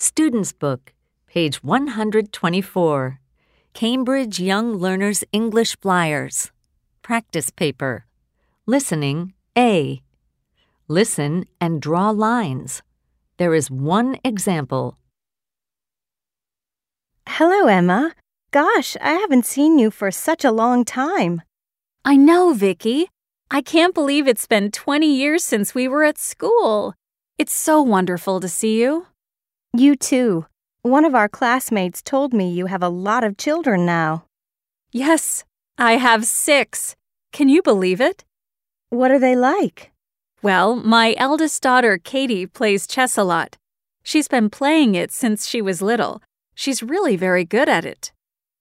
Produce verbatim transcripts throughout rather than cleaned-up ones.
Student's Book, page one hundred twenty-four. Cambridge Young Learners English Flyers. Practice paper. Listening A. Listen and draw lines. There is one example. Hello, Emma. Gosh, I haven't seen you for such a long time. I know, Vicky. I can't believe it's been twenty years since we were at school. It's so wonderful to see you. You too. One of our classmates told me you have a lot of children now. Yes, I have six. Can you believe it? What are they like? Well, my eldest daughter, Katie, plays chess a lot. She's been playing it since she was little. She's really very good at it.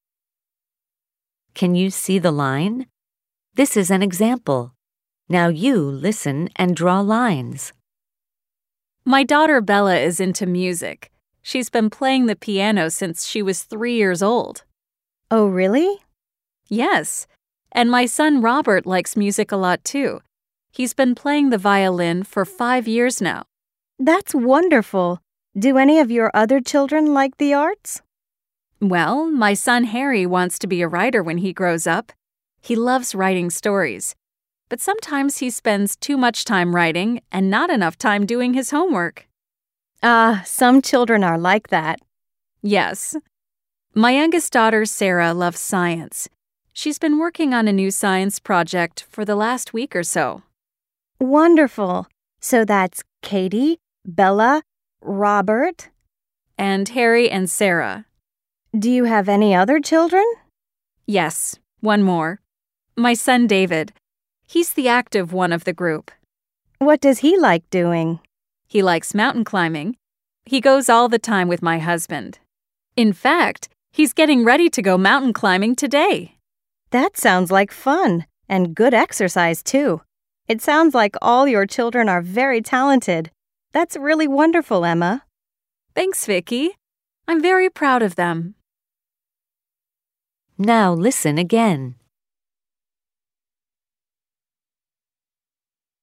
Can you see the line? This is an example. Now you listen and draw lines. My daughter Bella is into music. She's been playing the piano since she was three years old. Oh, really? Yes, and my son Robert likes music a lot too. He's been playing the violin for five years now. That's wonderful. Do any of your other children like the arts? Well, my son Harry wants to be a writer when he grows up. He loves writing stories. But sometimes he spends too much time writing and not enough time doing his homework. Ah, some children are like that. Yes. My youngest daughter, Sarah, loves science. She's been working on a new science project for the last week or so. Wonderful. So that's Katie, Bella, Robert, and Harry and Sarah. Do you have any other children? Yes, one more. My son David. He's the active one of the group. What does he like doing? He likes mountain climbing. He goes all the time with my husband. In fact, he's getting ready to go mountain climbing today. That sounds like fun and good exercise, too. It sounds like all your children are very talented. That's really wonderful, Emma. Thanks, Vicky. I'm very proud of them. Now listen again.